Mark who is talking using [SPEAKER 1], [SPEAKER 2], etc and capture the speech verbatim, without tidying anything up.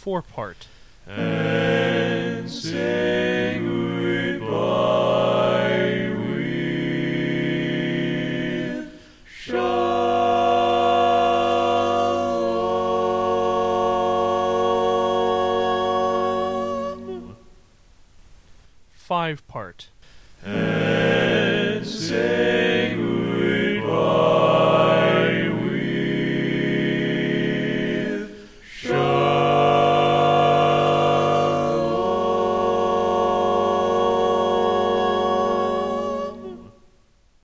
[SPEAKER 1] Four part.
[SPEAKER 2] And say goodbye with shalom.
[SPEAKER 1] Five part.
[SPEAKER 2] And say